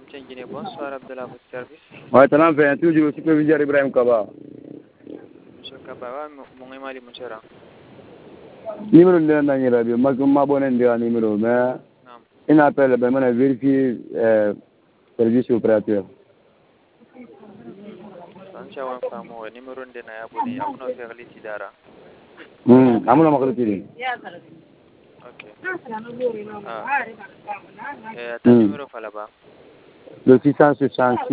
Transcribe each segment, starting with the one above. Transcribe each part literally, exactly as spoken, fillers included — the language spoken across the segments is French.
Guinée, bonsoir Abdallah, votre service. Ouais, talent fait toujours superviseur Ibrahim Kaba. Monsieur Kaba, mon émali, mon cher. Numéro de l'année, je suis abonné à numéro, mais il appelle, ben, on a vérifié le service opérateur. Sancha wan famo numéro de na abonné, amuno faire litidara. Hmm, amuno makriti. OK. Ah. Eh, ta numéro fa là-bas. Le six cent soixante-six.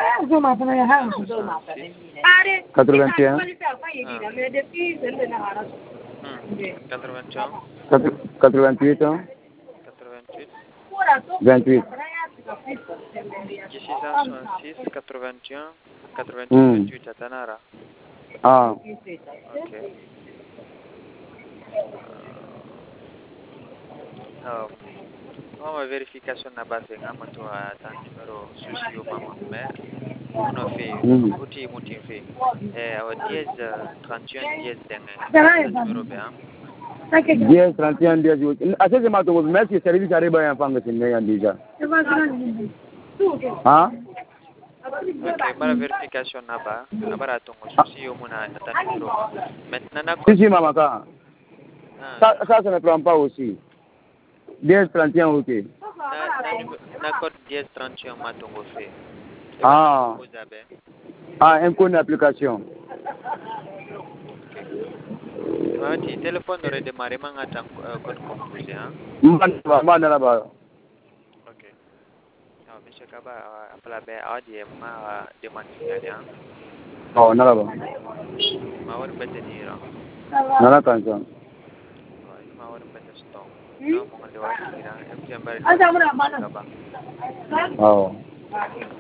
quatre-vingt-un. quatre-vingt-un. quatre-vingt-huit. quatre-vingt-huit. vingt-huit. six cent soixante-six, quatre-vingt-un, quatre-vingt-huit, vingt-huit, Tanara. Ah. OK. Euh, on va vérification na base ngama to ata numéro souci au maman mais on a fait outil outil fait eh au dièse trente et un dièse dengue numéro bien dièse trente et un dièse assez je m'attends mais si service arrive en fang c'est né déjà hein OK para vérification na ba na bara to souci au mona ata numéro maintenant na si si maman ça ça ça ne prend pas aussi dièse trente et un OK na code dièse trente et un matongo fait ah ah un code application Wati téléphone aurait démarré mangata code composé hein mana là-bas OK ah monsieur Kaba appela be adi ma demande finale hein oh nala ba ma war betenira nala kansa ma war betesto no mo ngade wa dira em jambare Kaba oh